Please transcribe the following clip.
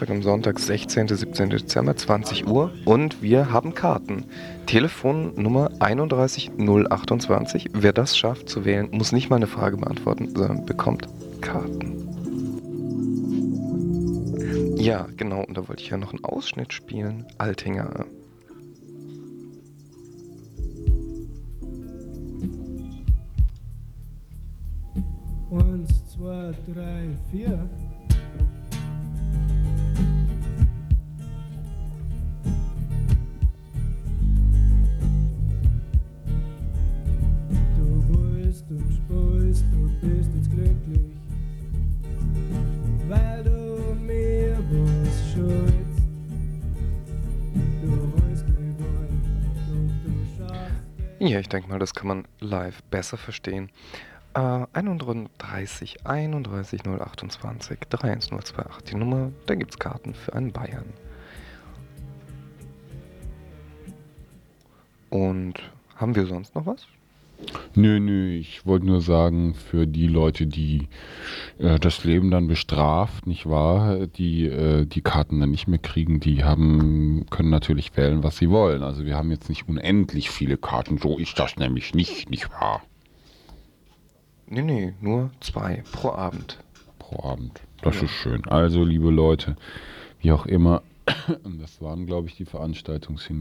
am Sonntag, 16. 17. Dezember, 20 Uhr und wir haben Karten. Telefonnummer 31028. Wer das schafft zu wählen, muss nicht mal eine Frage beantworten, sondern bekommt Karten. Ja, genau, und da wollte ich ja noch einen Ausschnitt spielen. Altinger. Eins, zwei, drei, vier. Du brüllst und sprühst, du bist jetzt glücklich, weil du mir was schuldst. Du willst mich wollen, doch du schaffst es. Ja, ich denke mal, das kann man live besser verstehen. 31 028 31028. Die Nummer, da gibt's Karten für einen Bayern. Und haben wir sonst noch was? Nö, ich wollte nur sagen, für die Leute, die das Leben dann bestraft, nicht wahr, die Karten dann nicht mehr kriegen, können natürlich wählen, was sie wollen. Also wir haben jetzt nicht unendlich viele Karten, so ist das nämlich nicht wahr? Nee, nur 2 pro Abend. Pro Abend. Das Ja. ist schön. Also, liebe Leute, wie auch immer, das waren, glaube ich, die Veranstaltungshinweise.